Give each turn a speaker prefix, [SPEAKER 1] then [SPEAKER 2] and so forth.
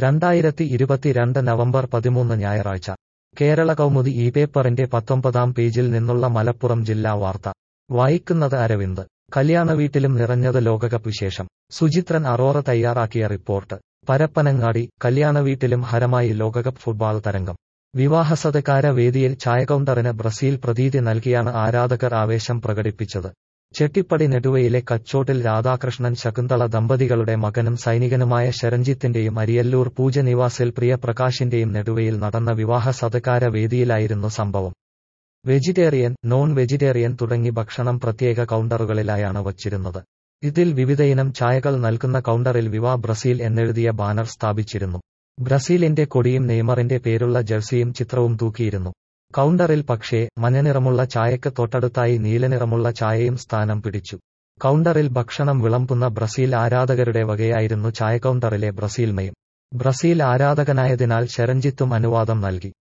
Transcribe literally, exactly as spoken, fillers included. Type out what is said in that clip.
[SPEAKER 1] രണ്ടായിരത്തി ഇരുപത്തിരണ്ട് നവംബർ പതിമൂന്ന് ഞായറാഴ്ച കേരള കൗമുദി ഈ പേപ്പറിന്റെ പത്തൊമ്പതാം പേജിൽ നിന്നുള്ള മലപ്പുറം ജില്ലാ വാർത്ത വായിക്കുന്നത് അരവിന്ദ്. കല്യാണവീട്ടിലും നിറഞ്ഞത് ലോകകപ്പ് വിശേഷം. സുചിത്രൻ അറോറ തയ്യാറാക്കിയ റിപ്പോർട്ട്. പരപ്പനങ്ങാടി. കല്യാണവീട്ടിലും ഹരമായി ലോകകപ്പ് ഫുട്ബോൾ തരംഗം. വിവാഹസത്കാര വേദിയിൽ ചായകൗണ്ടറിന് ബ്രസീൽ പ്രതീതി നൽകിയാണ് ആരാധകർ ആവേശം പ്രകടിപ്പിച്ചത്. ചെട്ടിപ്പടി നെടുവയിലെ കച്ചോട്ടിൽ രാധാകൃഷ്ണൻ ശകുന്തള ദമ്പതികളുടെ മകനും സൈനികനുമായ ശരഞ്ജിത്തിന്റെയും അരിയല്ലൂർ പൂജ നിവാസിൽ പ്രിയപ്രകാശിന്റെയും നെടുവയിൽ നടന്ന വിവാഹ സത്കാര വേദിയിലായിരുന്നു സംഭവം. വെജിറ്റേറിയൻ, നോൺ വെജിറ്റേറിയൻ തുടങ്ങി ഭക്ഷണം പ്രത്യേക കൗണ്ടറുകളിലായാണ് വച്ചിരുന്നത്. ഇതിൽ വിവിധയിനം ചായകൾ നൽകുന്ന കൗണ്ടറിൽ വിവാ ബ്രസീൽ എന്നെഴുതിയ ബാനർ സ്ഥാപിച്ചിരുന്നു. ബ്രസീലിന്റെ കൊടിയും നെയ്മറിന്റെ പേരുള്ള ജഴ്സിയും ചിത്രവും തൂക്കിയിരുന്നു. കൗണ്ടറിൽ പക്ഷേ മഞ്ഞനിറമുള്ള ചായക്ക് തൊട്ടടുത്തായി നീലനിറമുള്ള ചായയും സ്ഥാനം പിടിച്ചു. കൗണ്ടറിൽ ഭക്ഷണം വിളമ്പുന്ന ബ്രസീൽ ആരാധകരുടെ വകയായിരുന്നു ചായകൗണ്ടറിലെ ബ്രസീൽമയം. ബ്രസീൽ ആരാധകനായതിനാൽ ശരഞ്ജിത്തും അനുവാദം നൽകി.